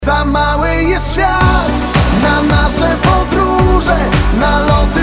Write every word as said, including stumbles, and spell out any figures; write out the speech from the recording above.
Za mały jest świat na nasze podróże, na loty